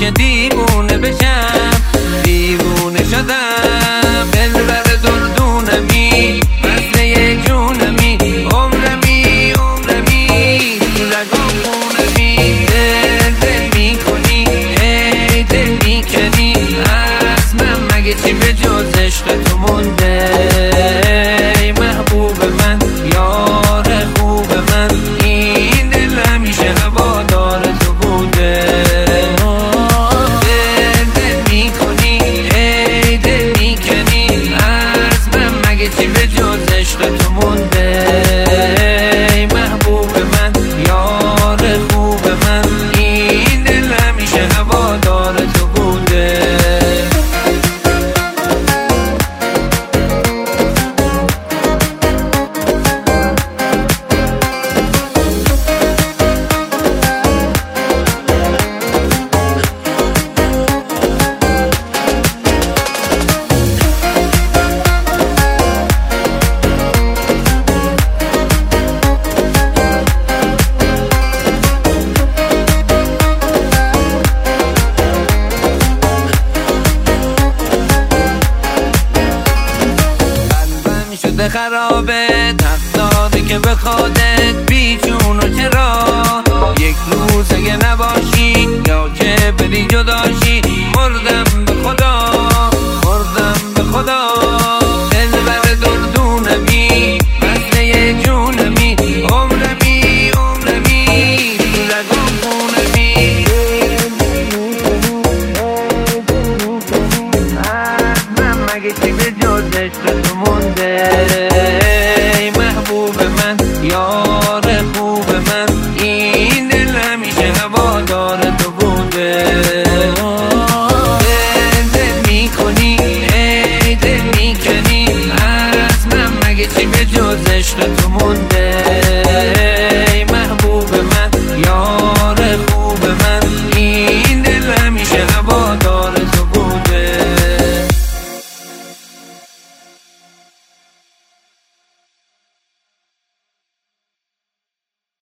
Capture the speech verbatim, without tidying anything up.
که دیوونه بشم، دیوونه شدم. دلبر دردونمی، مسئله جونمی، عمرمی عمرمی، تو رگام خونمی. دل دل میکنی، ای دل میکنی، از من مگه چی به جز عشق تو مونده؟ ای محبوب من، یار خوب من، این دل همیشه هوادار تو بوده. دل دل میکنی، ای دل میکنی، از من مگه چی به جز عشق تو مونده؟ ای محبوب من، یار خوب من، این دل همیشه هوادار تو بوده. شده خرابه، تقداری که به خودت بیچون و چرا یک روز اگه نباشی یا که بری جداشی، مردم به خدا، مردم به خدا. دلبر دردونمی، مسئله جونمی، عمرمی عمرمی، تو رگام خونمی. من مگه چی به جز عشق تو مونده؟